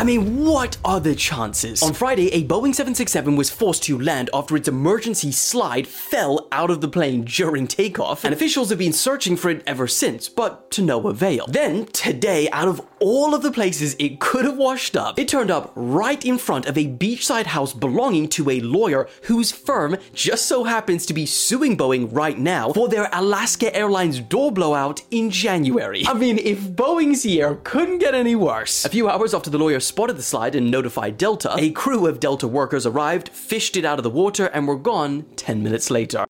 I mean, what are the chances? On Friday, a Boeing 767 was forced to land after its emergency slide fell out of the plane during takeoff, and officials have been searching for it ever since, but to no avail. Then, today, out of all of the places it could have washed up, it turned up right in front of a beachside house belonging to a lawyer whose firm just so happens to be suing Boeing right now for their Alaska Airlines door blowout in January. I mean, if Boeing's year couldn't get any worse. A few hours after the lawyer spotted the slide and notified Delta, a crew of Delta workers arrived, fished it out of the water, and were gone 10 minutes later.